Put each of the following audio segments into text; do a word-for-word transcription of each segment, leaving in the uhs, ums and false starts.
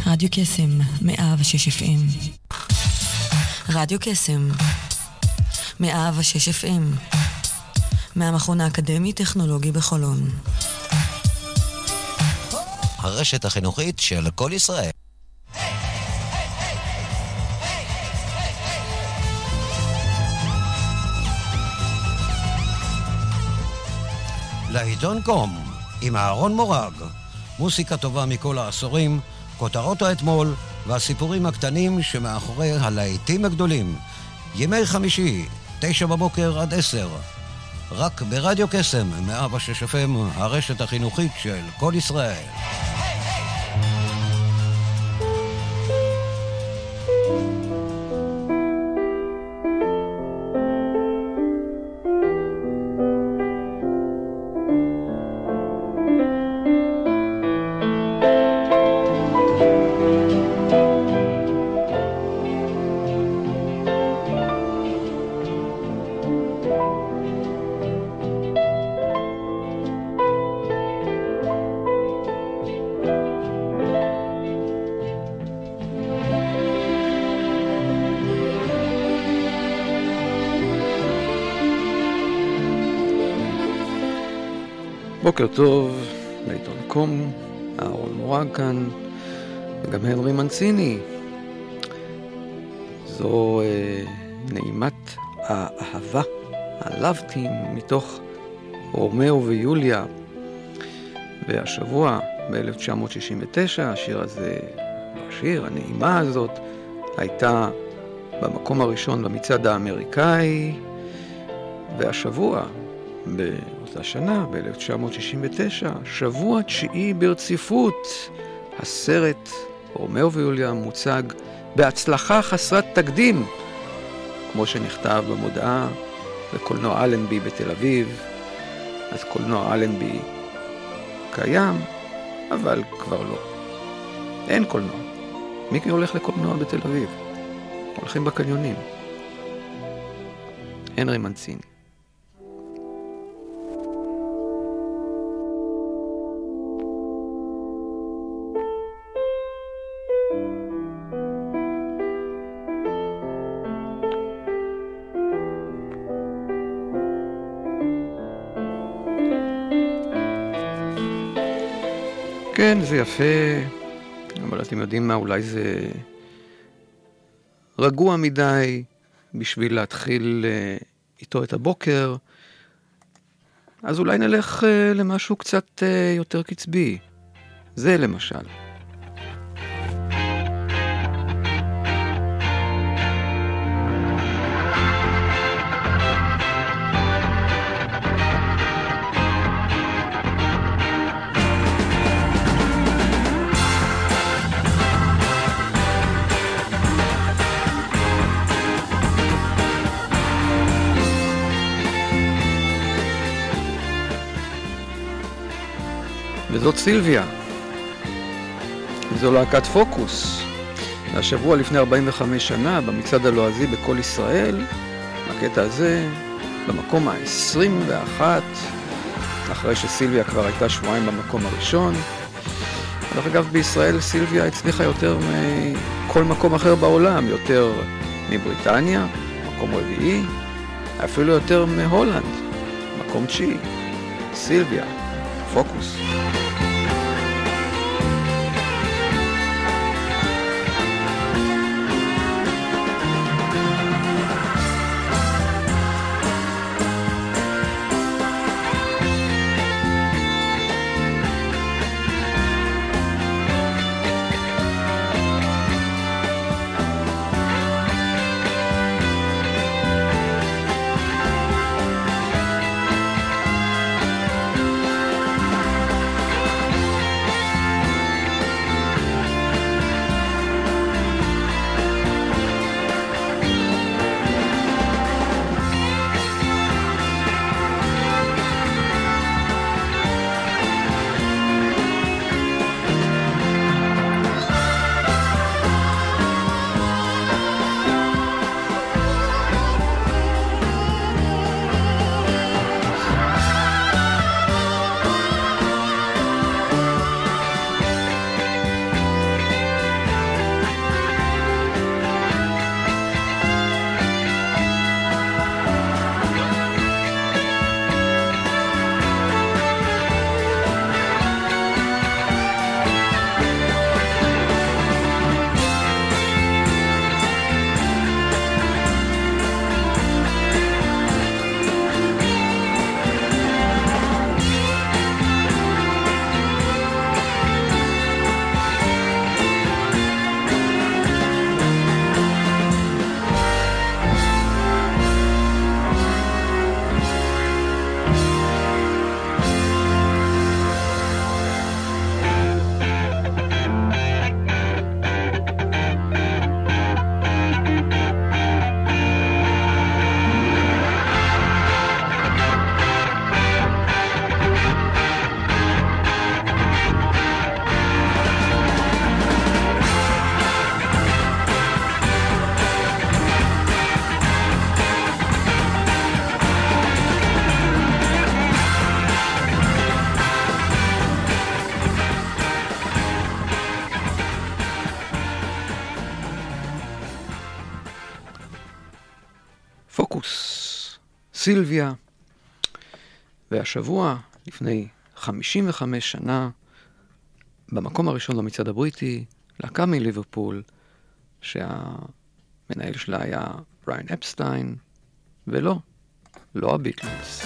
רדיו קסם, מאה ושש אף אם. רדיו קסם, מאה ושש אף אם. מהמכון האקדמי-טכנולוגי בחולון. הרשת החינוכית של כל ישראל. לעיתון קום, עם אהרון מורג. מוסיקה טובה מכל העשורים, כותרות האתמול והסיפורים הקטנים שמאחורי הלהיטים הגדולים. ימי חמישי, תשע בבוקר עד עשר. רק ברדיו קסם, מאה ושש אף אם, הרשת החינוכית של כל ישראל. בוקר טוב, לעיתון קום, אהרון מורג כאן, וגם הנרי מנציני. זו אה, נעימת האהבה, הלבטים, מתוך רומאו ויוליה. והשבוע, ב-אלף תשע מאות שישים ותשע, השיר הזה, השיר, הנעימה הזאת, הייתה במקום הראשון במצעד האמריקאי, והשבוע, באותה שנה, ב-אלף תשע מאות שישים ותשע, שבוע תשיעי ברציפות, הסרט רומאו ויוליה מוצג בהצלחה חסרת תקדים, כמו שנכתב במודעה בקולנוע אלנבי בתל אביב. אז קולנוע אלנבי קיים, אבל כבר לא. אין קולנוע. מי הולך לקולנוע בתל אביב? הולכים בקניונים. הנרי מנציני. כן, זה יפה, אבל אתם יודעים מה, אולי זה רגוע מדי בשביל להתחיל איתו את הבוקר, אז אולי נלך למשהו קצת יותר קצבי. זה למשל. וזאת סילביה. זו להקת פוקוס. השבוע לפני ארבעים וחמש שנה, במצעד הלועזי בכל ישראל, הקטע הזה, במקום ה-עשרים ואחת, אחרי שסילביה כבר הייתה שבועיים במקום הראשון. דרך אגב, בישראל סילביה הצליחה יותר מכל מקום אחר בעולם, יותר מבריטניה, מקום רביעי, אפילו יותר מהולנד, מקום תשיעי. סילביה, פוקוס. סילביה. והשבוע, לפני חמישים וחמש שנה, במקום הראשון במצעד הבריטי, להקה מליברפול, שהמנהל שלה היה בריין אפסטיין, ולא, לא הביטלס.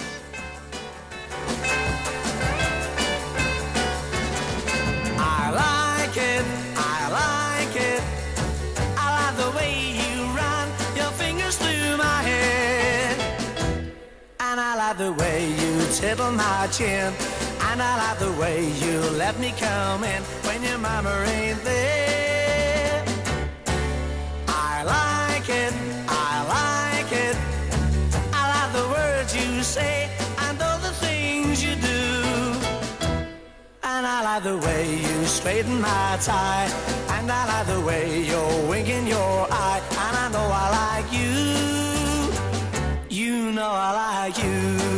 The way you tittle my chin, and I like the way you let me come in when your mama ain't there. I like it, I like it, I like the words you say and all the things you do, and I like the way you straighten my tie, and I like the way you're winking your eye, and I know I like you. You know I like you.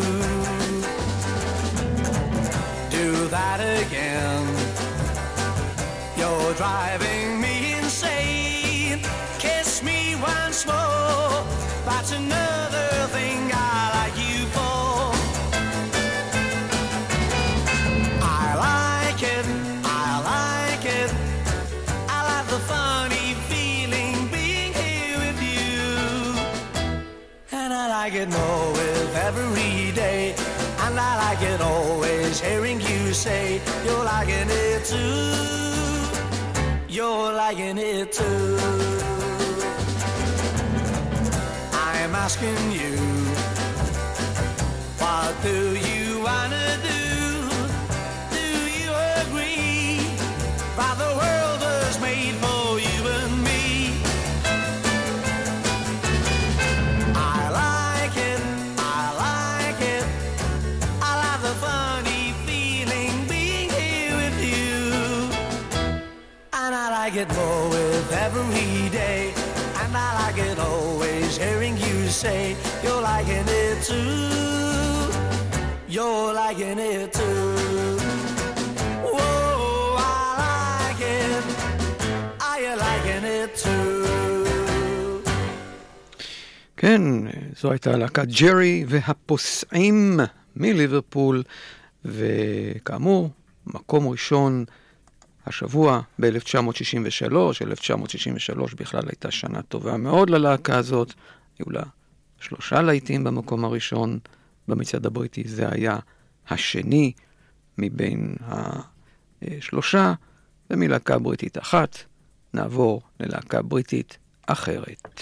Do that again. You're driving me insane. Kiss me once more. That's another thing I like you for. I like it, I like it, I like the funny feeling being here with you. And I like it more with every day, and I like it always hearing you say you're liking it too. You're liking it too. I'm asking you, what do you wanna do? Do you agree that the world was made for you and me? I like it more with every day, and I like it always hearing you say you're liking it too. You're liking it too. Whoa, I like it. Are you liking it too? כן, זו הייתה להקת ג'רי והפוסעים מליברפול, וכאמור, מקום ראשון השבוע ב-אלף תשע מאות שישים ושלוש, אלף תשע מאות שישים ושלוש בכלל הייתה שנה טובה מאוד ללהקה הזאת, היו לה שלושה להיטים במקום הראשון במצעד הבריטי, זה היה השני מבין השלושה, ומלהקה בריטית אחת נעבור ללהקה בריטית אחרת.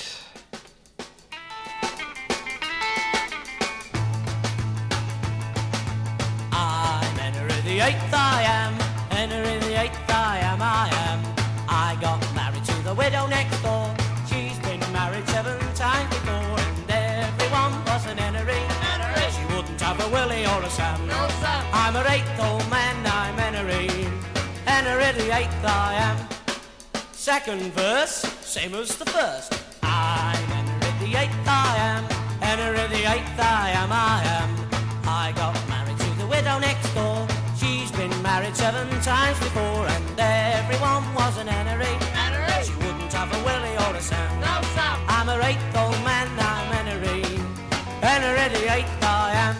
I'm entering the eighth, I am entering the eighth, I am, I am. I got married to the widow next door. She's been married seven times before, and everyone was an entering. She wouldn't have a Willie or a Sam. No, Sam. I'm her eighth old man, I'm entering. Entering the eighth, I am. Second verse, same as the first. I'm entering the eighth, I am. Entering the eighth, I am, I am. I got married to the widow next door. She's been married seven times before, and everyone was an Henry. She wouldn't have a Willie or a Sam. No, Sam. I'm her eighth old man, I'm Henry. Henry the eighth, I am.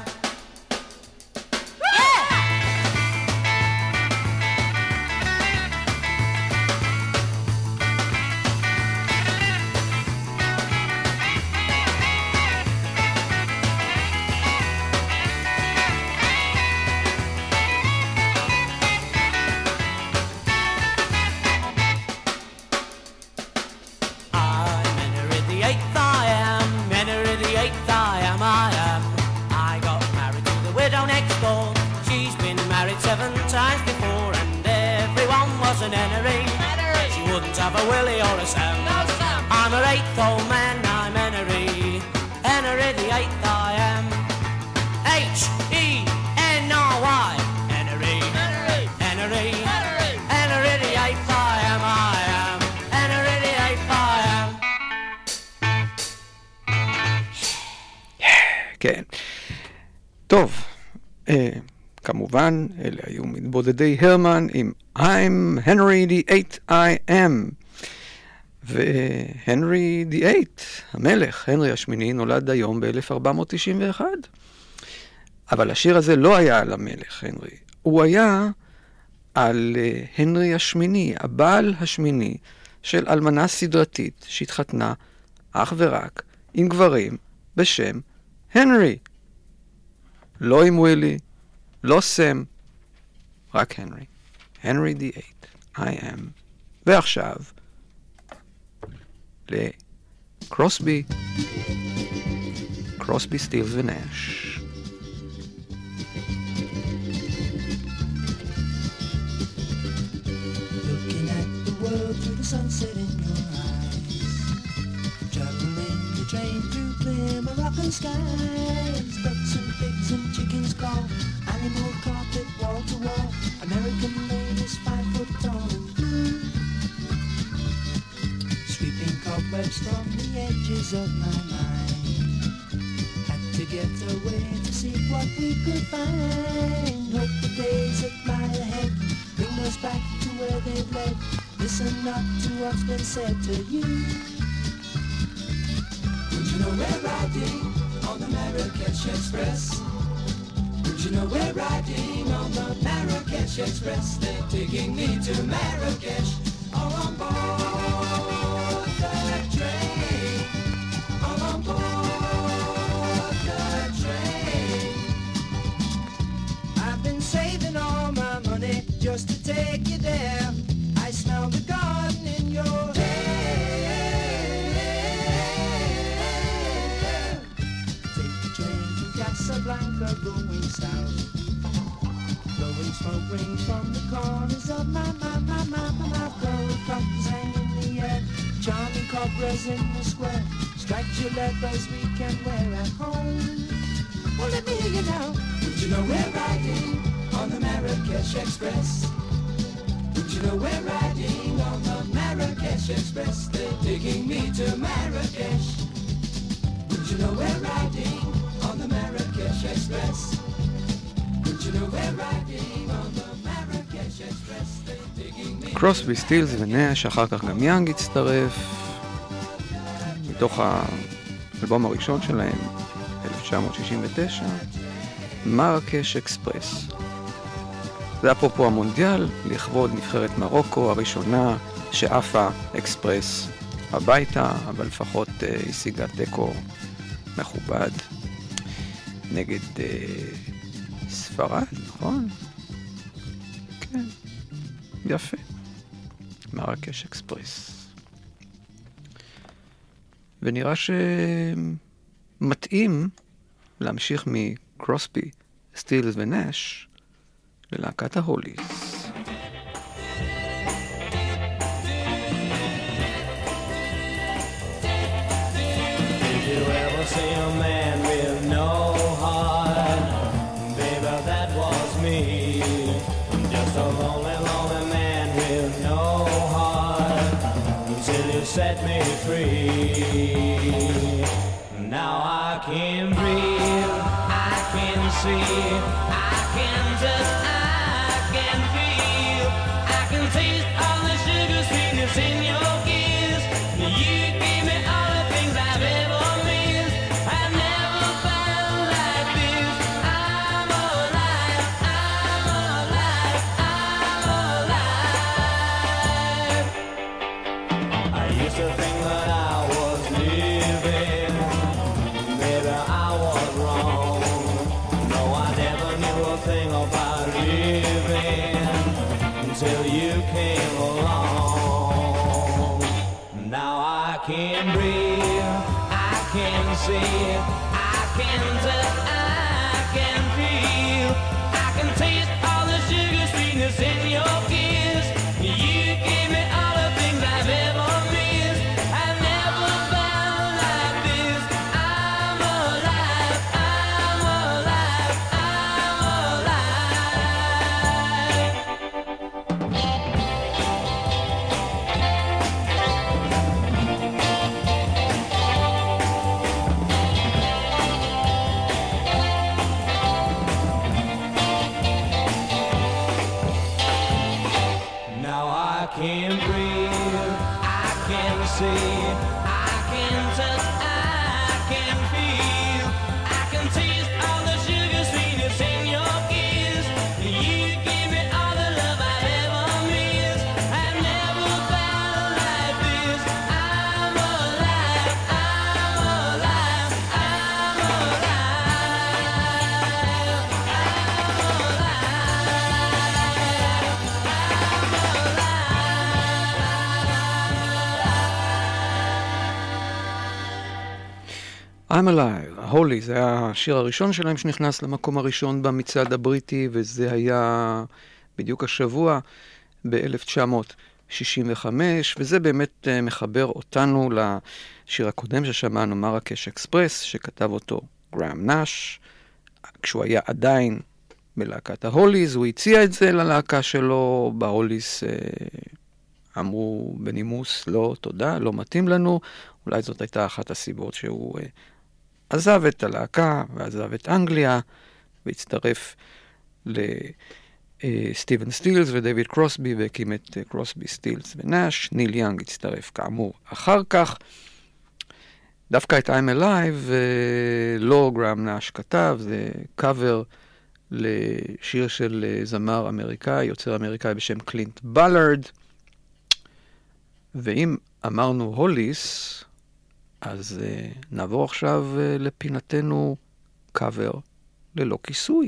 Have a Willie or a Sam. No, Sam. I'm her eighth old man, I'm Henry. Henry the eighth, I am. H E N R Y. Henry. Henry. Henry. Henry the eighth, I am, I am. Henry the eighth, I am. כן. טוב. אה, כמובן, אלה היו מתבודדי הרמן עם I'm Henry the eighth I am. והנרי די אייט, המלך, הנרי השמיני, נולד היום ב-אלף ארבע מאות תשעים ואחת. אבל השיר הזה לא היה על המלך, הנרי. הוא היה על הנרי השמיני, הבעל השמיני של אלמנה סדרתית שהתחתנה אך ורק עם גברים בשם הנרי. לא עם ווילי, לא סם, רק הנרי. הנרי די אייט, I am. ועכשיו, לקרוסבי, קרוסבי, סטילס ונאש. Looking at the world through the sunset in your eyes, traveling the train through clear Moroccan skies, ducks and pigs and chickens call, animal carpet wall to wall, American ladies five foot tall and blue, sweeping cobwebs from the edges of my mind. Had to get away to see what we could find. Hope the days that lie ahead bring us back to where they've led. Listen not to what's been said to you. Would you know we're riding on the Marrakesh Express? Would you know we're riding on the Marrakesh Express? They're taking me to Marrakesh, all on board the train, all on board the train. I've been saving all my money just to take you there. I smell the garden in your hair. Take the train to Casablanca going south. Blowing smoke rings from the corners of my, my, my, my, my mouth. Gold buttons hang in the air, charming cobras in the square. Striped Gillettes we can wear at home. Well, let me hear you now. Would you know we're riding on the Marrakesh Express? Would you know we're riding on the Marrakesh Express? They're taking me to Marrakesh. Would you know we're riding on the Marrakesh Express? Would you know we're riding on the Marrakesh Express? They're taking me... קרוסבי, סטילס ונאש, אחר כך גם יאנג הצטרף, מתוך האלבום הראשון שלהם, אלף תשע מאות שישים ותשע, מרקש אקספרס. זה אפרופו המונדיאל, לכבוד נבחרת מרוקו הראשונה שעפה אקספרס הביתה, אבל לפחות uh, השיגה תיקו מכובד נגד uh, ספרד, נכון? כן, יפה. מרקש אקספרס. ונראה שמתאים להמשיך מקרוסבי, סטילס ונאש ללהקת ההוליס. Did you ever see a man with no heart? Baby, that was me. Just a lonely, lonely man with no heart until you set me free. Now I can breathe, I can see, I can touch, I can feel, I can taste all the sugar sweetness in your kiss. You give me all the things I've ever missed. I've never felt like this. I'm alive, I'm alive, I'm alive. I used to think that I was living, baby, I was wrong. No, I never knew a thing about living until you came along. Now I can breathe, I can see, I can touch, I can feel, I can taste all the sugar sweetness in your kiss. You give me all the things I've ever missed. I've never felt like this. I'm alive, I'm alive, I'm alive. I'm Alive, הולי, זה היה השיר הראשון שלהם שנכנס למקום הראשון במצעד הבריטי, וזה היה בדיוק השבוע ב-אלף תשע מאות שישים וחמש, וזה באמת מחבר אותנו לשיר הקודם ששמענו, מרקש אקספרס, שכתב אותו גראם נאש, כשהוא היה עדיין בלהקת ההוליז, הוא הציע את זה ללהקה שלו, בהוליז אמרו בנימוס, לא תודה, לא מתאים לנו, אולי זאת הייתה אחת הסיבות שהוא עזב את הלהקה ועזב את אנגליה, והצטרף לסטיבן סטילס ודייוויד קרוסבי, והקים את קרוסבי, סטילס ונאש. ניל יאנג הצטרף כאמור אחר כך. דווקא את I'm Alive לא גראם נאש כתב, זה קאבר לשיר של זמר אמריקאי, יוצר אמריקאי בשם קלינט בלארד. ואם אמרנו הוליס, אז uh, נעבור עכשיו uh, לפינתנו קאבר ללא כיסוי.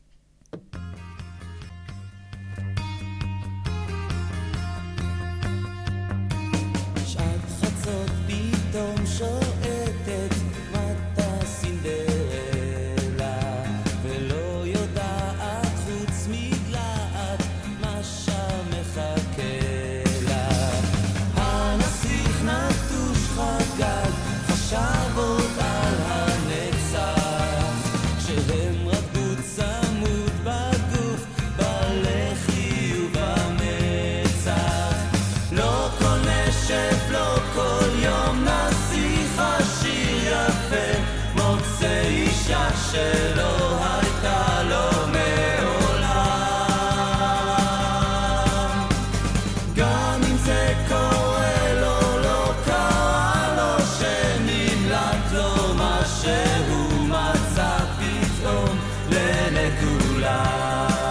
שעת חצות פתאום שואטת מטה סינדרלה, ולא יודעת חוץ מדלעת מה שם מחכה לה. הנסיך נטוש חגג חשב עוד על הנצח, כשהם רקדו צמוד בגוף, בלחי ובמצח. לא כל נשף, לא כל יום נסיך השיר יפה, מוצא אישה שלא הייתה לו מעולם. גם אם זה קורה לו, לא קרה לו, שנמלט לו מה שהוא מצא פתאום לנקולה.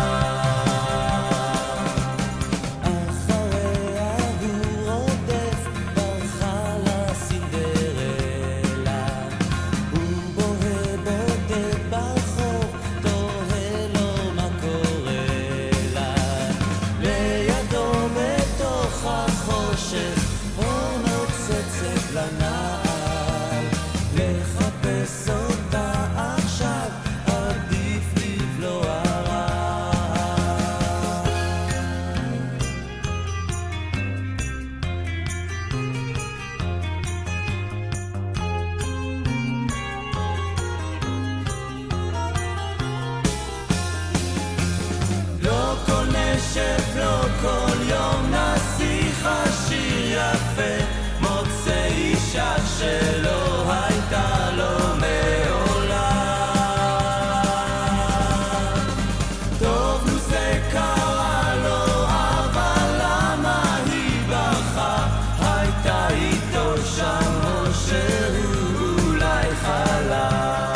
אחריה הוא רודף, ברחה לסינדרלה, הוא בוהה בודד ברחוב, תוהה לו מה קורה לה. לידו בתוך החושך אור נוצצת לנעל, לחפש אותה עכשיו עדיף לבלוע רעל. לא כל נשף, לא כל יום נסיך השיר יפה, מוצא אישה שלא הייתה לו מעולם. טוב נו זה קרה לו, אבל למה היא ברחה? הייתה איתו שם או שהוא אולי חלם.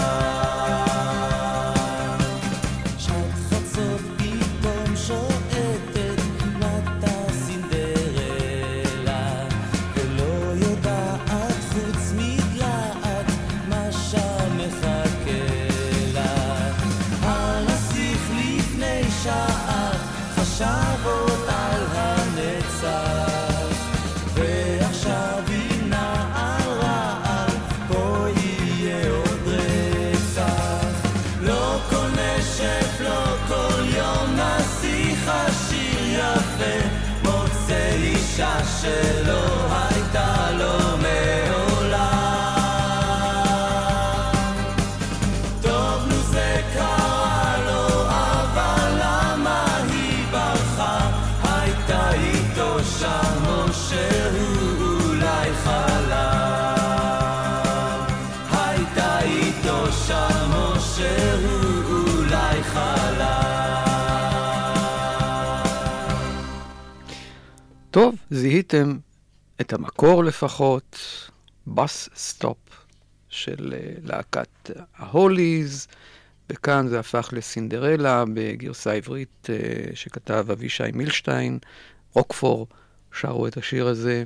שעת חצות פתאום שואטת מטה סינדרלה, ולא יודעת חוץ מדלעת מה שם מחכה לה. הנסיך לפני שעה חשב עוד על הנצח, ועכשיו היא נעה על רעל, פה יהיה עוד רצח. לא כל נשף, לא כל יום נסיך השיר יפה, מוצא אישה שלא הייתה לו מעולם. טוב נו זה קרה לו, אבל למה היא ברחה? הייתה איתו שם או שהוא אולי חלם. הייתה איתו שם או שהוא אולי חלם. טוב, זיהיתם את המקור לפחות, בס סטופ של uh, להקת ההוליז, וכאן זה הפך לסינדרלה בגרסה עברית uh, שכתב אבישי מילשטיין. רוקפור שרו את השיר הזה,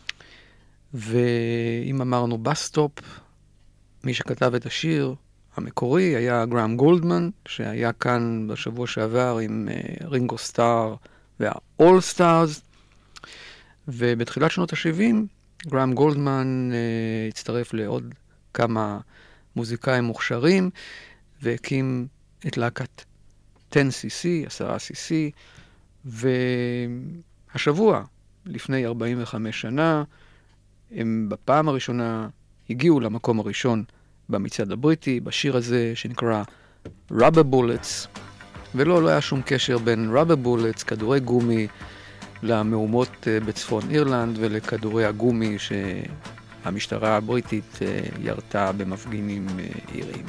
ואם אמרנו בס סטופ, מי שכתב את השיר המקורי היה גראם גולדמן, שהיה כאן בשבוע שעבר עם uh, רינגו סטאר והאול סטארס, ובתחילת שנות ה-שבעים גראם גולדמן uh, הצטרף לעוד כמה מוזיקאים מוכשרים, והקים את להקת עשר סי סי, עשרה סי סי, והשבוע, לפני ארבעים וחמש שנה, הם בפעם הראשונה הגיעו למקום הראשון במצעד הבריטי, בשיר הזה שנקרא Rubber Bullets, ולא, לא היה שום קשר בין Rubber Bullets, כדורי גומי, למהומות בצפון אירלנד ולכדורי הגומי שהמשטרה הבריטית ירתה במפגינים אירים.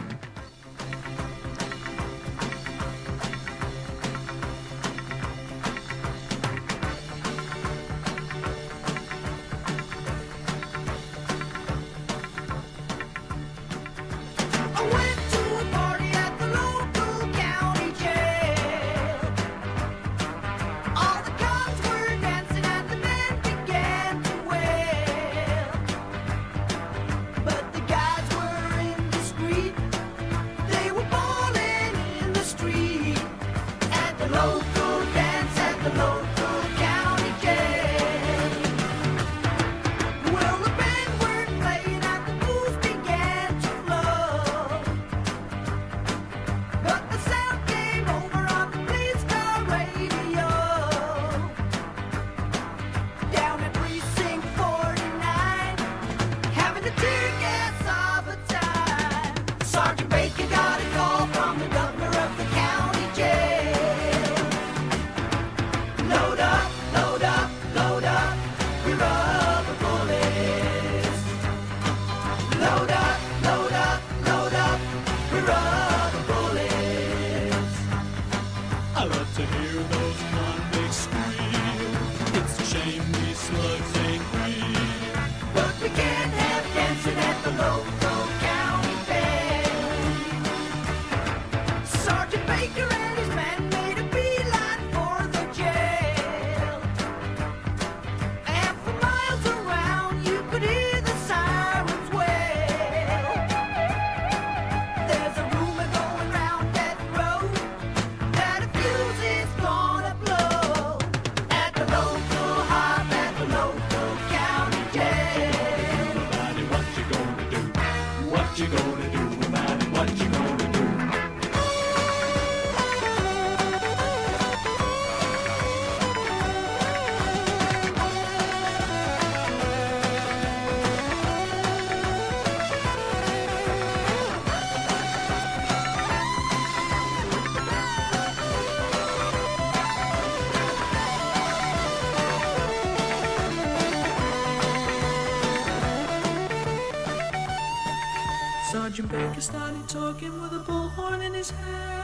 Sergeant Baker started talking with a bullhorn in his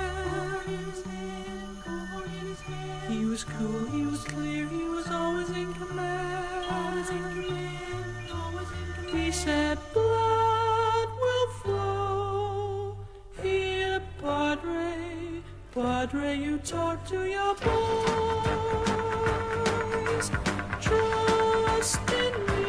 hand. He was cool, he was clear, he was always in command. Always in command, always in command. He said, blood will flow here, Padre. Padre, you talk to your boys. Trust in me.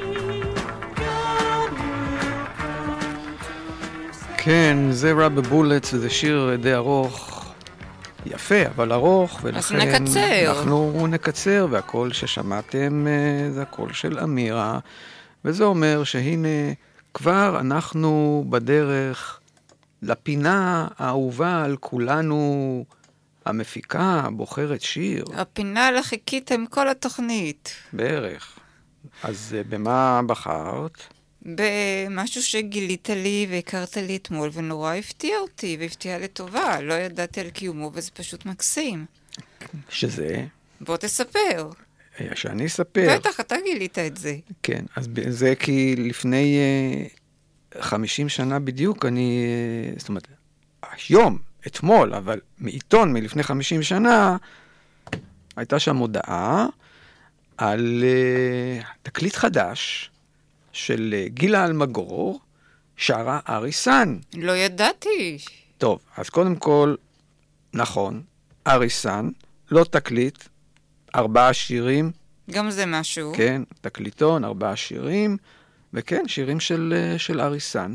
God will come to your side. כן, זה Rubber Bullets, זה שיר די ארוך, יפה, אבל ארוך, ולכן אז נקצר. אנחנו נקצר, והקול ששמעתם זה הקול של אמירה, וזה אומר שהנה כבר אנחנו בדרך לפינה האהובה על כולנו, המפיקה, בוחרת שיר. הפינה לחיכיתם כל התוכנית. בערך. אז במה בחרת? במשהו שגילית לי והכרת לי אתמול ונורא הפתיע אותי, והפתיע לטובה. לא ידעתי על קיומו וזה פשוט מקסים. שזה? בוא תספר. שאני אספר. בטח, אתה גילית את זה. כן, אז זה כי לפני uh, חמישים שנה בדיוק, אני, uh, זאת אומרת, היום, אתמול, אבל מעיתון מלפני חמישים שנה, הייתה שם הודעה על uh, תקליט חדש של uh, גילה אלמגור, שרה אריסן. לא ידעתי. טוב, אז קודם כל, נכון, אריסן, לא תקליט, ארבעה שירים. גם זה משהו. כן, תקליטון, ארבעה שירים, וכן, שירים של, של אריסן.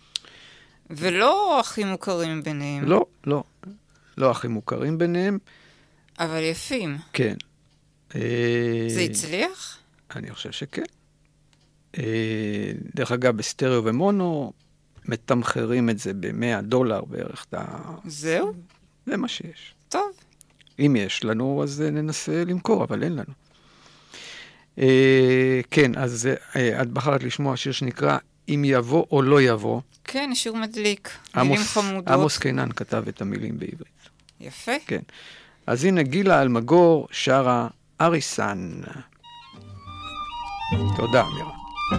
ולא הכי מוכרים ביניהם. לא, לא. לא הכי מוכרים ביניהם. אבל יפים. כן. זה הצליח? אני חושב שכן. דרך אגב, בסטריאו ומונו, מתמחרים את זה ב-מאה דולר בערך. זהו? זה מה שיש. טוב. אם יש לנו, אז ננסה למכור, אבל אין לנו. כן, אז את בחרת לשמוע שיר שנקרא אם יבוא או לא יבוא. כן, שיר מדליק. מילים חמודות. עמוס קינן כתב את המילים בעברית. יפה. כן. אז הנה גילה אלמגור שרה אריסן. תודה, מירה.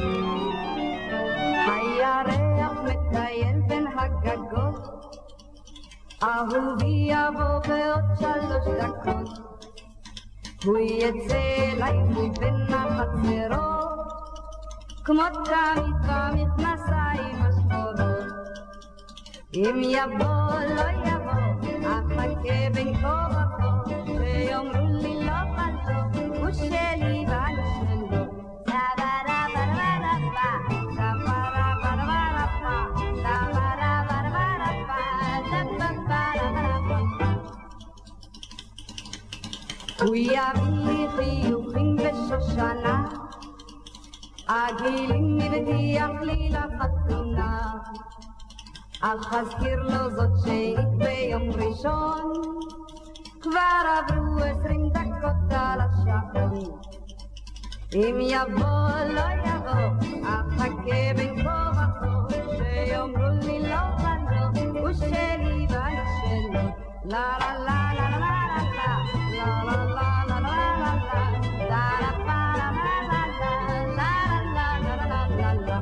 הירח מטייל בין הגגות, אהובי יבוא בעוד שלוש דקות, הוא יצא אליי מבין החצרות, כמו תמיד במכנסיים השחורות. אם יבוא לא יבוא, אחכה בין כה וכה, שיאמרו לי לא חלטו, הוא שלי ואני שלו. הוא יביא לי חיוכים בשושנה, הגילים הבטיח לי לחתונה, אך אזכיר לו זאת שהיית ביום ראשון, כבר עברו עשרים דקות על השעון. אם יבוא לא יבוא, אחכה בין כה וכה, שיאמרו לי לא ולא, הוא שלי ואני שלו. לה לה לה לה לה לה לה לה לה לה לה לה לה.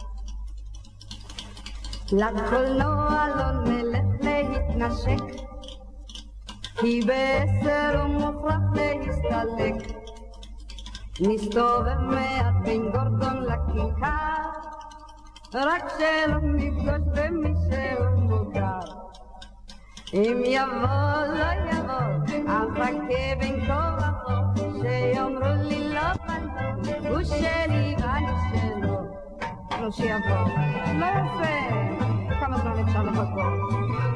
לקולנוע לא נלך להתנשק, כי בעשר הוא מוכרח להסתלק. נסתובב מעט בין גורדון לכיכר, רק שלא נפגוש במי שהוא מוכר. אם יבוא לא יבוא, אחכה בין כה וכה, שיאמרו לי לא ולא, הוא שלי ואני שלו. נו שיבוא, לא יפה, כמה זמן אפשר לחכות?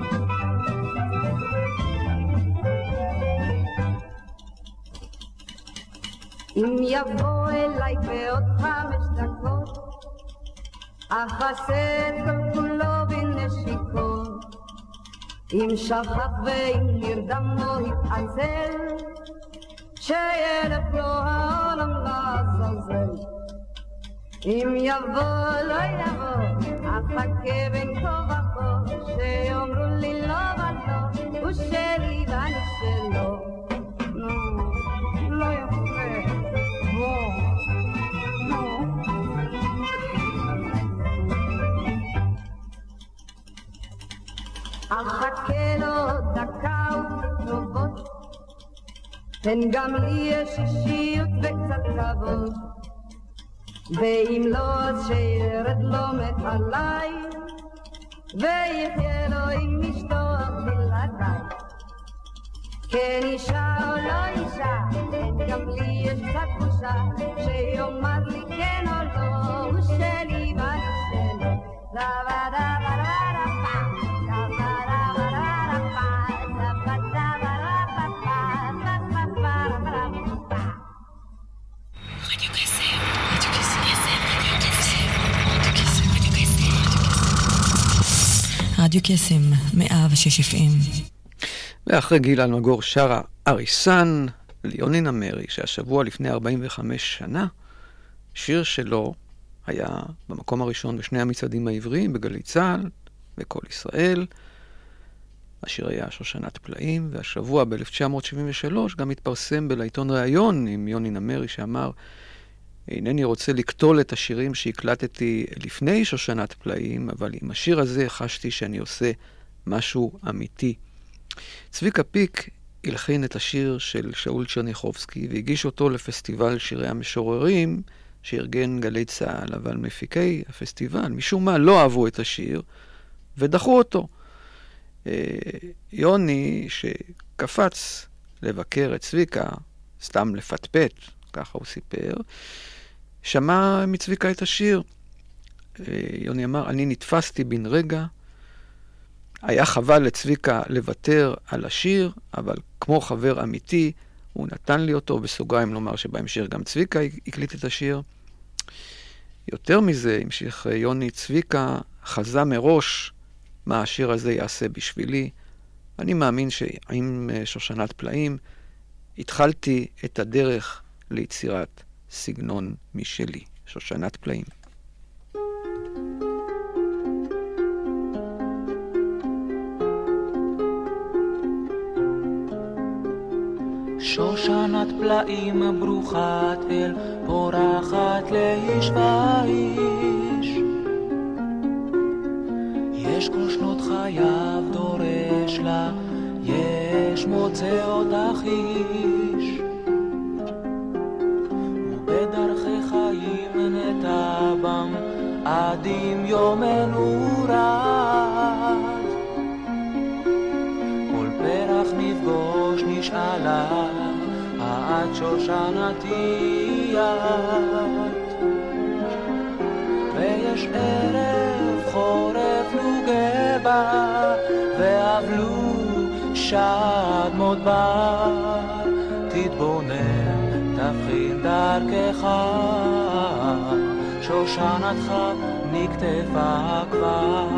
אם יבוא אליי בעוד חמש דקות, אחסה את כל כולו בנשיקות. אם שכח ואם נרדם או התעצל, שילך לו העולם לעזאזל. אם יבוא לא יבוא, אחכה בין כה וכה, שיאמרו לי לא ולא, הוא שלי ואני שלו. נו, לא יפה, בוא, נו. אחכה לו דקה וקרובות, תן גם לי יש אישיות וקצת כבוד, ואם לא אז שירד לו מעליי, ויחיה לו עם אשתו בלעדיי. כן אישה או לא אישה, תן גם לי יש קצת תחושה, שיאמר לי כן או לא, הוא שלי ואני שלו. דבה דבה דבה רדיו קסם, מאה ושש אף אם. ואחרי גילה אלמגור שרה אריסן, ליוני נמרי, שהשבוע לפני ארבעים וחמש שנה, שיר שלו היה במקום הראשון בשני המצעדים העבריים, בגלי צהל, בכל ישראל. השיר היה שושנת פלאים, והשבוע ב-אלף תשע מאות שבעים ושלוש גם התפרסם בלעיתון ראיון עם יוני נמרי, שאמר, אינני רוצה לקטול את השירים שהקלטתי לפני שושנת פלאים, אבל עם השיר הזה חשתי שאני עושה משהו אמיתי. צביקה פיק הלחין את השיר של שאול צ'רניחובסקי, והגיש אותו לפסטיבל שירי המשוררים, שארגן גלי צהל, אבל מפיקי הפסטיבל משום מה לא אהבו את השיר, ודחו אותו. יוני, שקפץ לבקר את צביקה, סתם לפטפט, ככה הוא סיפר, שמע מצביקה את השיר. יוני אמר, אני נתפסתי בן רגע, היה חבל לצביקה לוותר על השיר, אבל כמו חבר אמיתי, הוא נתן לי אותו, בסוגריים לומר שבהמשך גם צביקה הקליט את השיר. יותר מזה, המשיך יוני, צביקה חזה מראש מה השיר הזה יעשה בשבילי. אני מאמין שעם שושנת פלאים התחלתי את הדרך ליצירת סגנון משלי. שושנת פלאים. שושנת פלאים ברוכת אל פורחת לאיש ואיש, יש כל שנות חייו דורש לה, יש מוצא אותך איש, ובדרכי חיים נטע בם עדים יומנו רד, כל פרח נפגוש נשאלה עד שושנתי את, ויש ערב חורף נוגבה ואבלו שד מודבר, תתבונן תבחין דרכך, שושנתך נקטפה כבר.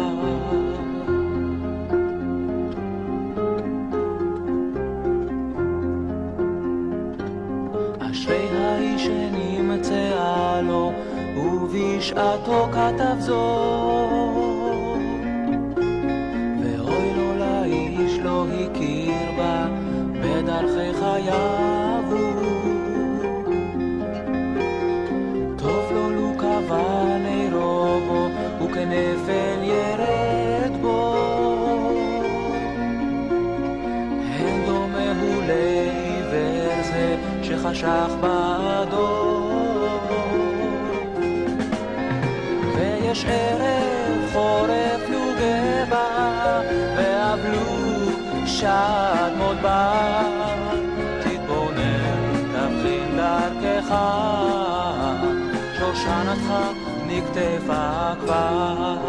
אשרי האיש שנמצאה לו ובשעתו כתב זאת, ואוי לו לאיש לא הכיר בה בדרכי חייו, טוב לו לו קבע נרו בו וכנפל ירד בו, הן דומה הוא לעיוור זה שחשך בעדו, ויש ערב חורף נוגבה ואבלו שד מודבר, תתבונן תבחין דרכך, שושנתך נקטפה כבר.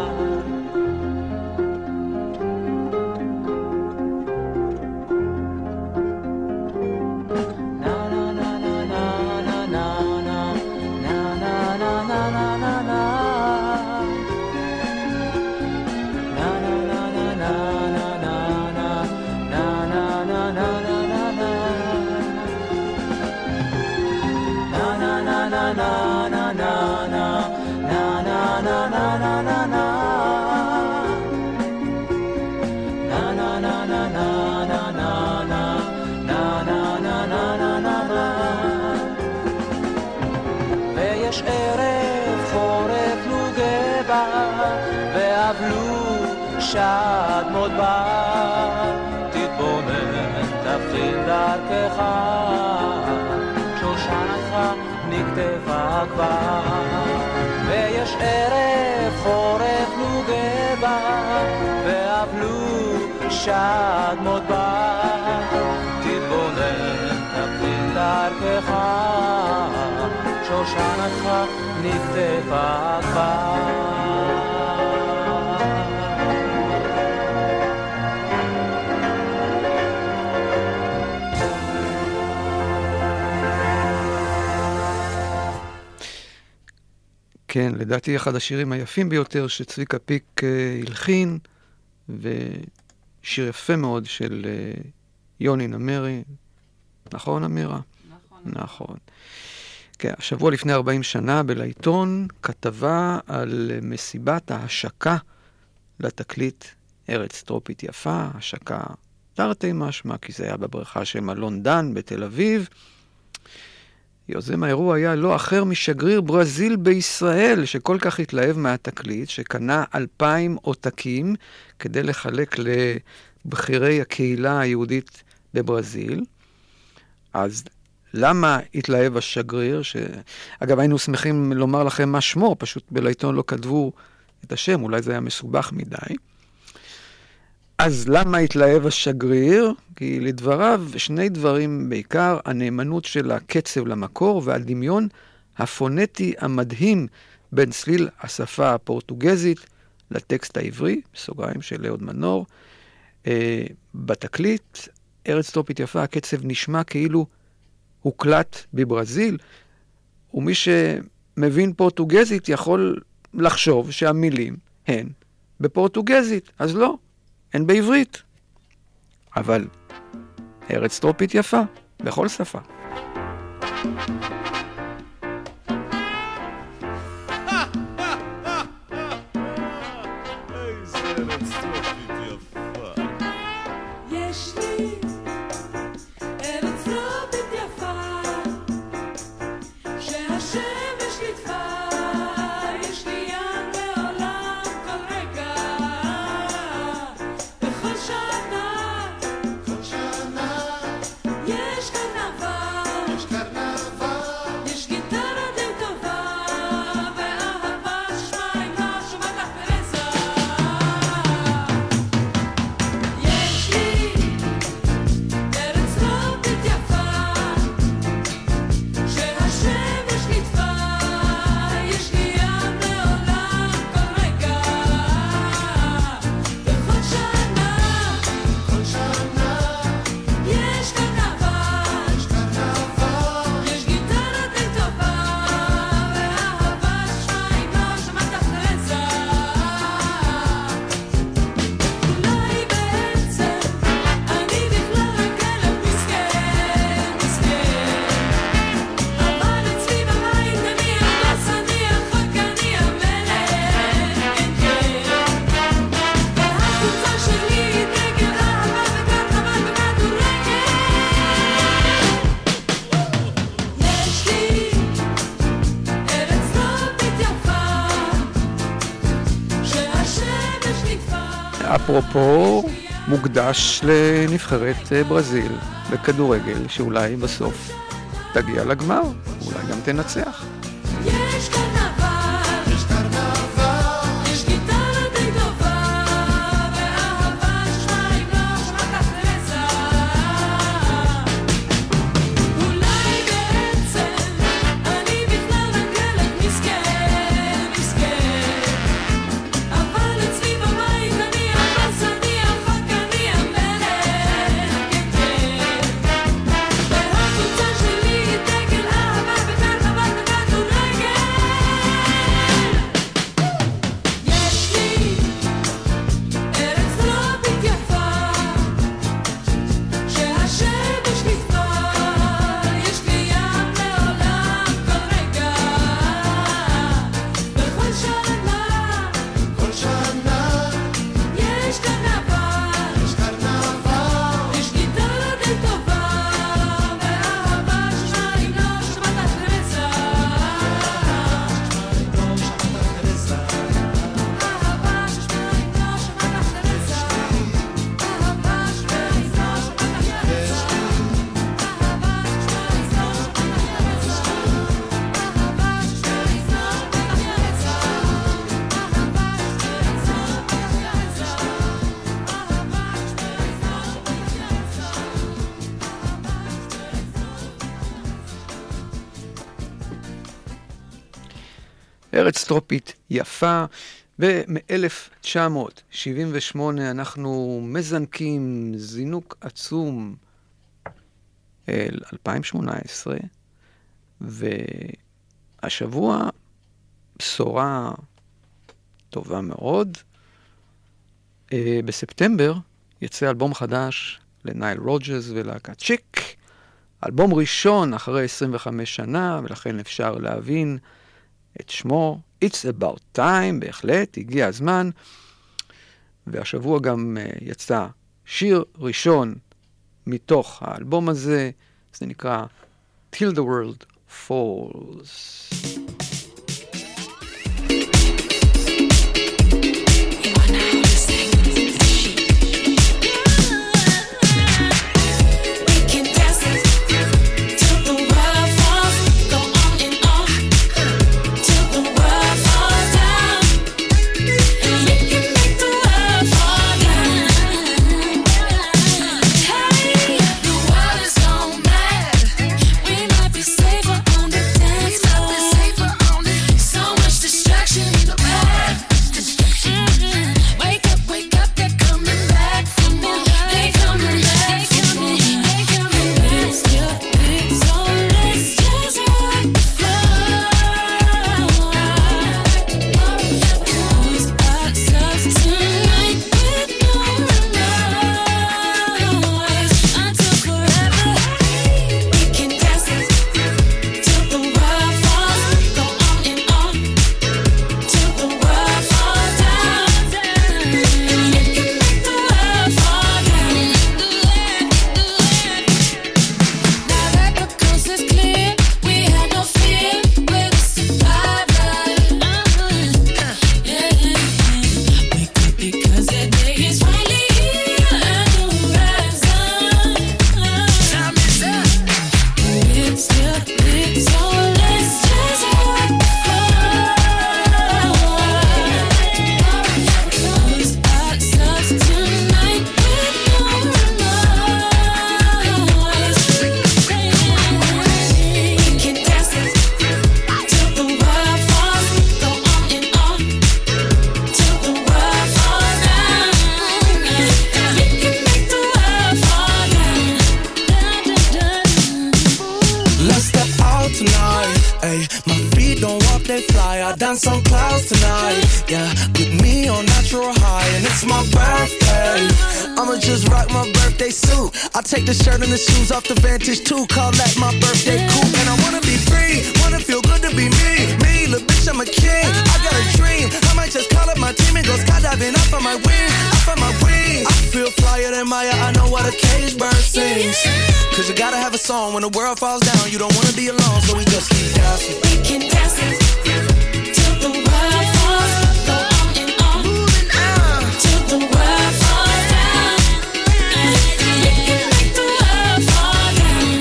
ויש ערב חורף נוגבה ואבלו שד מודבר, תתבונן תבחין דרכך, שושנתך נקטפה כבר. ויש ערב חורף נוגבה ואבלו שד מודבר, תתבונן תבחין דרכך, שושנתך נקטפה כבר. כן, לדעתי אחד השירים היפים ביותר שצביקה פיק הלחין, ושיר יפה מאוד של יוני נמרי. נכון, אמירה? נכון. נכון. כן, השבוע לפני ארבעים שנה בלעיתון כתבה על מסיבת ההשקה לתקליט ארץ טרופית יפה, השקה תרתי משמע, כי זה היה בבריכה של מלון דן בתל אביב. יוזם האירוע היה לא אחר משגריר ברזיל בישראל, שכל כך התלהב מהתקליט, שקנה אלפיים עותקים כדי לחלק לבחירי הקהילה היהודית בברזיל. אז למה התלהב השגריר? ש... אגב, היינו שמחים לומר לכם מה שמו, פשוט בלעיתון לא כתבו את השם, אולי זה היה מסובך מדי. אז למה התלהב השגריר? כי לדבריו שני דברים בעיקר, הנאמנות של הקצב למקור והדמיון הפונטי המדהים בין צליל השפה הפורטוגזית לטקסט העברי, בסוגריים של אהוד מנור. אה, בתקליט, ארץ טרופית יפה, הקצב נשמע כאילו הוקלט בברזיל, ומי מבין פורטוגזית יכול לחשוב שהמילים הן בפורטוגזית, אז לא, הן בעברית. אבל ארץ טרופית יפה, בכל שפה. אפרופו, מוקדש לנבחרת ברזיל בכדורגל, שאולי בסוף תגיע לגמר, אולי גם תנצח. יש קרנבל, יש קרנבל, יש גיטרה די טובה, ואהבה שמה אם לא שמעת פרסה. אולי בעצם אני בכלל רגלת מסכן, מסכן, אבל אצלי בבית אני הבס, אני החוק, אני המלך, כן כן, והקבוצה שלי דגל אהבה וקרנבל וכדורגל. יש לי ארץ טרופית יפה, שהשמש נטפה, יש לי ים לעולם כל רגע, בכל שנה, כל שנה, יש קרנבל, יש קרנבל, יש גיטרה די טובה, ואהבה שמה אם לא שמעת פרסה. אהבה שמה אם לא שמעת פרסה. אהבה שמה אם לא שמעת פרסה. אהבה שמה אם לא שמעת פרסה. אהבה שמה אם לא ארץ טרופית יפה, ומ-אלף תשע מאות שבעים ושמונה אנחנו מזנקים זינוק עצום אל אלפיים שמונה עשרה, והשבוע בשורה טובה מאוד. אה, בספטמבר יצא אלבום חדש לנייל רוג'רס ולהקת צ'יק, אלבום ראשון אחרי עשרים וחמש שנה, ולכן אפשר להבין את שמו, It's About Time, בהחלט, הגיע הזמן. והשבוע גם uh, יצא שיר ראשון מתוך האלבום הזה, זה נקרא Till the World Falls. safer on the dance floor. tonight. Ay, my feet don't walk, they fly. I dance on clouds tonight. Yeah, with me on natural high, and it's my birthday. I'ma just rock my birthday suit. I take the shirt and the shoes off the Vantage too. Call that my birthday coupe. And I wanna be free, wanna feel good to be me. Me, little bitch, I'm a king. I got a dream. I might just call up my team and go skydiving up on my wings, up on my wings. I feel flyer than Maya. I know what a cage bird sings. Cause you gotta have a song when the world falls down. You don't wanna be alone, so we just keep dancing. We can dance it till the world falls. Go on and on, moving on till the world falls down. We can make the world fall down.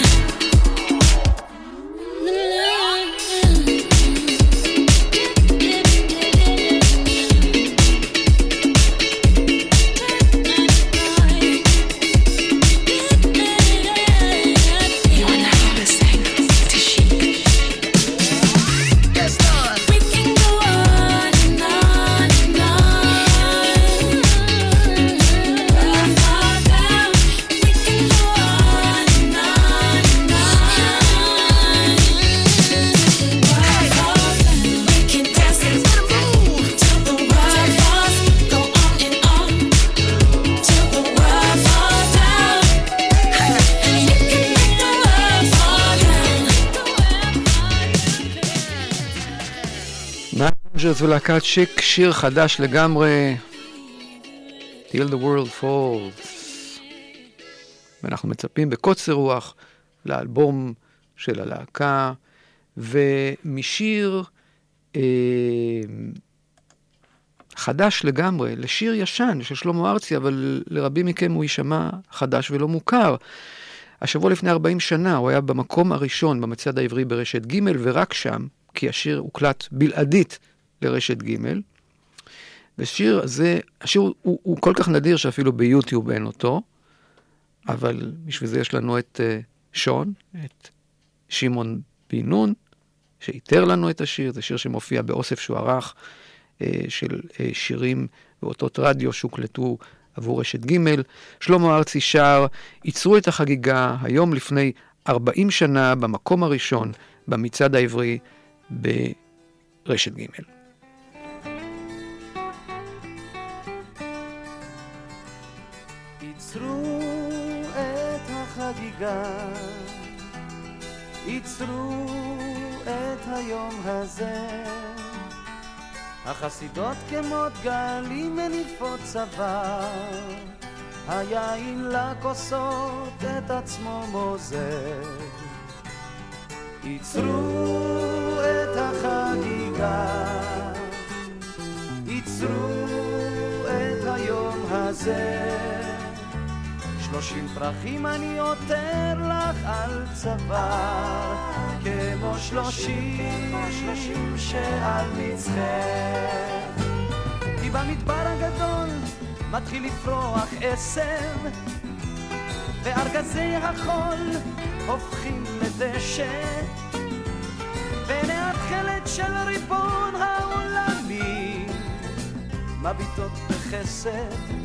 ולהקת שיק, שיר חדש לגמרי, Till the World Falls. ואנחנו מצפים בקוצר רוח לאלבום של הלהקה, ומשיר אה, חדש לגמרי לשיר ישן של שלמה ארצי, אבל לרבים מכם הוא יישמע חדש ולא מוכר. השבוע לפני ארבעים שנה הוא היה במקום הראשון במצעד העברי ברשת ג' ורק שם, כי השיר הוקלט בלעדית לרשת ג', ושיר הזה, השיר הוא, הוא, הוא כל כך נדיר שאפילו ביוטיוב אין אותו, אבל בשביל זה יש לנו את uh, שון, את שמעון בן נון, שאיתר לנו את השיר. זה שיר שמופיע באוסף שהוא ערך uh, של uh, שירים ואותות רדיו שהוקלטו עבור רשת ג'. שלמה ארצי שר, ייצרו את החגיגה היום לפני ארבעים שנה במקום הראשון במצעד העברי ברשת ג'. ייצרו את החגיגה, ייצרו את היום הזה, החסידות כמו דגלים מניפות צוואר, היין לכוסות את עצמו מוזג. ייצרו את החגיגה, ייצרו את היום הזה, שלושים פרחים אני עוטר לך על צוואר, כמו שלושים, שלושים שעל מצחך. כי במדבר הגדול מתחיל לפרוח עשב, וארגזי החול הופכים לדשא, והנה התחלת של ריבון העולמים מביטות בחסד.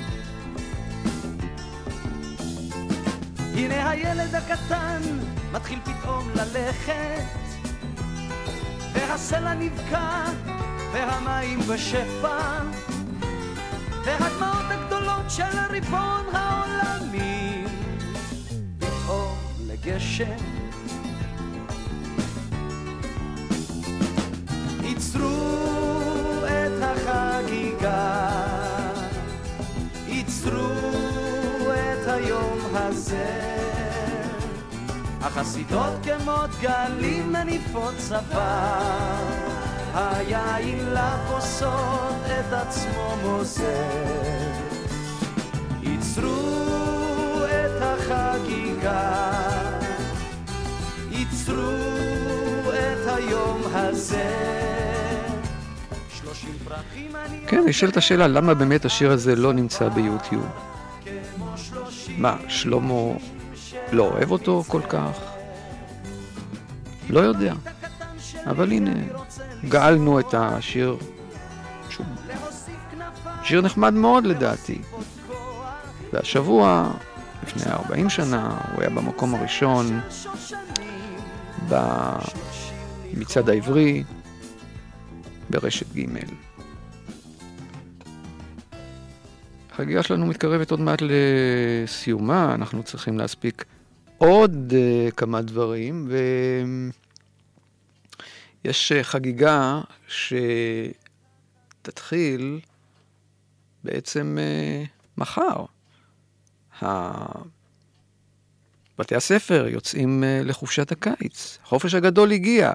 הנה הילד הקטן מתחיל פתאום ללכת, והסלע נבקע והמים בשפע, והדמעות הגדולות של ריבון העולמים פתאום לגשם. ייצרו את החגיגה, ייצרו את היום הזה, החסידות כמו דגלים מניפות צוואר, היין לכוסות את עצמו מוזג. ייצרו את החגיגה, ייצרו את היום הזה. כן, נשאלת השאלה למה באמת השיר הזה לא נמצא ביוטיוב. מה, שלמה לא אוהב אותו כל כך? לא יודע. אבל הנה, גאלנו את השיר. שיר נחמד מאוד לדעתי. והשבוע, לפני ארבעים שנה, הוא היה במקום הראשון במצעד העברי ברשת ג'. החגיגה שלנו מתקרבת עוד מעט לסיומה, אנחנו צריכים להספיק עוד uh, כמה דברים, ויש uh, חגיגה שתתחיל בעצם uh, מחר. בתי הספר יוצאים uh, לחופשת הקיץ, החופש הגדול הגיע,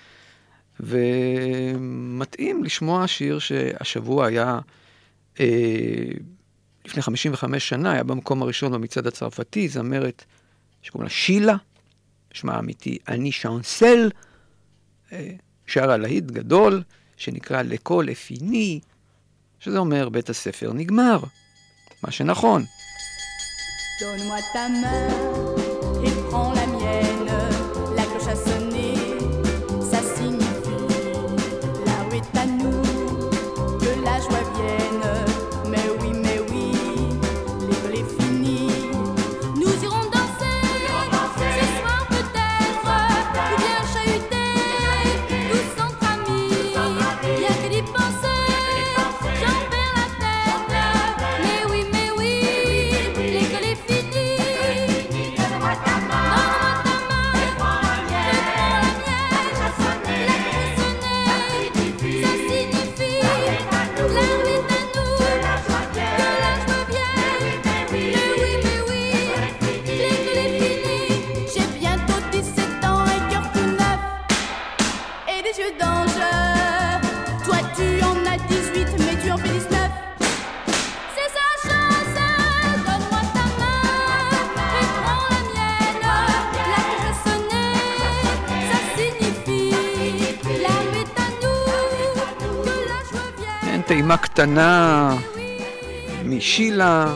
ומתאים לשמוע שיר שהשבוע היה uh, לפני חמישים וחמש שנה, היה במקום הראשון במצעד הצרפתי, זמרת שקוראים לה שילה, שמה אמיתי, אני שאנסל, שרה להיט גדול, שנקרא לקול אפיני, שזה אומר בית הספר נגמר, מה שנכון. Donne-moi ta main et prends la mienne, la cloche a sonné, ça signifie la rue est à nous, que la joie vienne, mais oui, mais oui, l'école est finie, nous irons danser, ce soir peut-être, ou bien chahuter, tous entre amis, rien que d'y penser, j'en perds la tête, mais oui, mais oui, l'école est finie. Donne-moi ta main, et prends la mienne, la cloche a sonné, ça signifie la rue est à nous, que la joie vienne, mais oui, mais oui, l'école est finie. J'ai bientôt dix-sept ans, un cœur tout neuf et des yeux d'ange. Toi tu en as dix-huit, mais tu en fais dix-neuf. C'est sa chance. Donne-moi ta main et prends la mienne. La cloche a sonné, ça signifie la rue est à nous, que la joie vienne. כן, טעימה קטנה משילה,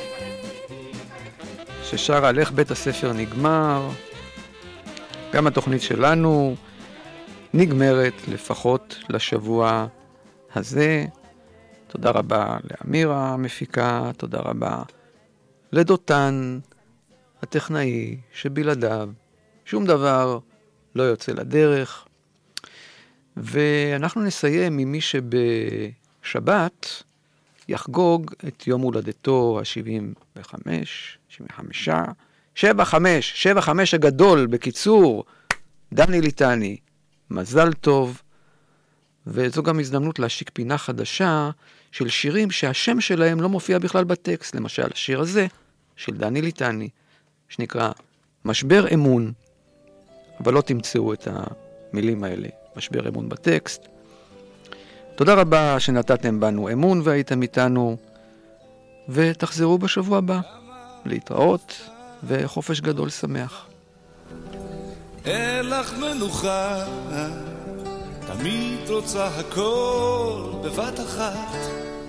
ששרה על איך בית הספר נגמר. גם התוכנית שלנו נגמרת לפחות לשבוע הזה. תודה רבה לאמירה המפיקה, תודה רבה לדותן הטכנאי, שבלעדיו שום דבר לא יוצא לדרך. ואנחנו נסיים עם מי שבשבת יחגוג את יום הולדתו ה-שבעים וחמש, שבעים וחמש, שבע חמש, שבע חמש הגדול, בקיצור, דני ליטני, מזל טוב. וזו גם הזדמנות להשיק פינה חדשה של שירים שהשם שלהם לא מופיע בכלל בטקסט. למשל, השיר הזה של דני ליטני, שנקרא משבר אמון, אבל לא תמצאו את המילים האלה, משבר אמון בטקסט. תודה רבה שנתתם בנו אמון והייתם איתנו, ותחזרו בשבוע הבא. להתראות וחופש גדול שמח. אין לך מנוחה, תמיד רוצה הכל בבת אחת.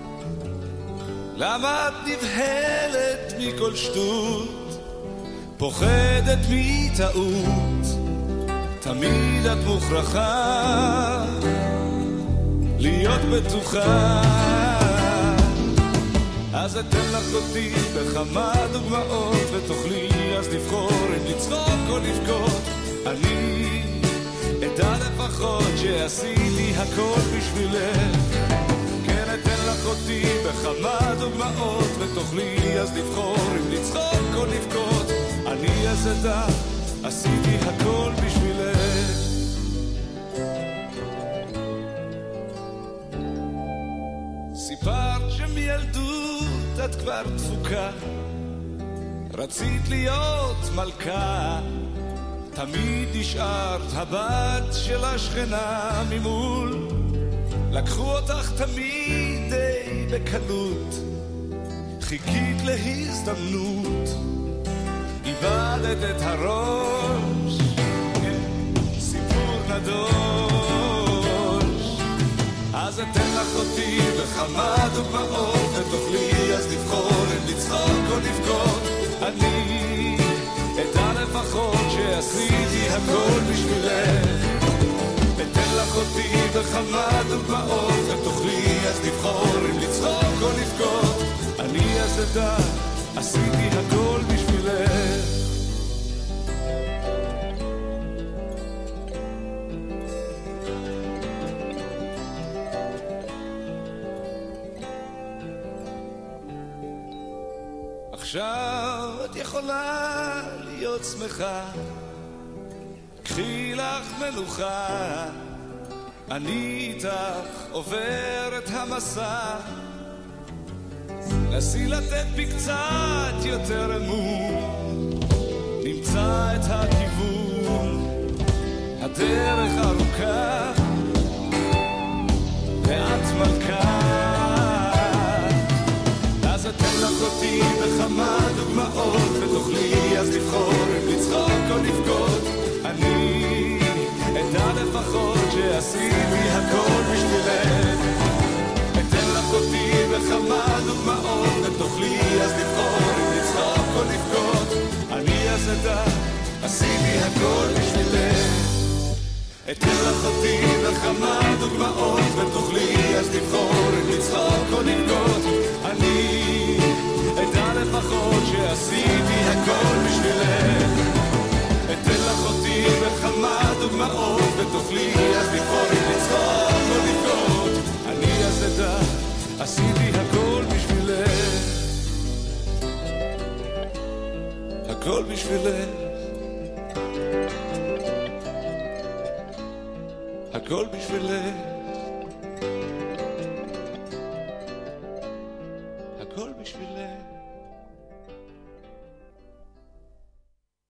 למה את נבהלת מכל שטות, פוחדת מטעות, תמיד את מוכרחה להיות בטוחה. אז אתן לך אותי בכמה דוגמאות, ותוכלי אז לבחור אם לצחוק או לבכות. אני אדע לפחות שעשיתי הכל בשבילך. כן, אתן לך אותי בכמה דוגמאות, ותוכלי אז לבחור אם לצחוק או לבכות. אני אז אדע, עשיתי הכל בשבילך. סיפרת שמילדות את כבר דפוקה, רצית להיות מלכה, תמיד נשארת הבת של השכנה ממול. לקחו אותך תמיד די בקלות, חיכית להזדמנות, איבדת את הראש, סיפור נדוש. אז אתן לך אותי בכמה דוגמאות, ותוכלי אז לבחור אם לצחוק או לבכות. אני אדע לפחות שעשיתי הכל בשבילך. אתן לך אותי בכמה דוגמאות, ותוכלי אז לבחור אם לצחוק או לבכות. אני אז אדע, עשיתי הכל בשבילך. עכשיו את יכולה להיות שמחה, קחי לך מלוכה, אני איתך עובר את המסע, נסי לתת בי קצת יותר אמון, נמצא את הכיוון, הדרך ארוכה ואת מלכה, אז אתן לך אותי בכמה דוגמאות ותוכלי אז לבחור אם לצחוק או לבכות, אני אדע לפחות שעשיתי הכל בשבילך, אתן לך אותי בכמה דוגמאות ותוכלי אז לבחור אם לצחוק או לבכות, אני אז אדע עשיתי הכל בשבילך, אתן לך אותי בכמה דוגמאות ותוכלי אז לבחור אם לצחוק או לבכות, אני אדע לפחות שעשיתי הכל בשבילך, אתן לך אותי בכמה דוגמאות ותוכלי אז לבחור אם לצחוק או לבכות, אני אז אדע עשיתי הכל בשבילך, הכל בשבילך, הכל בשבילך.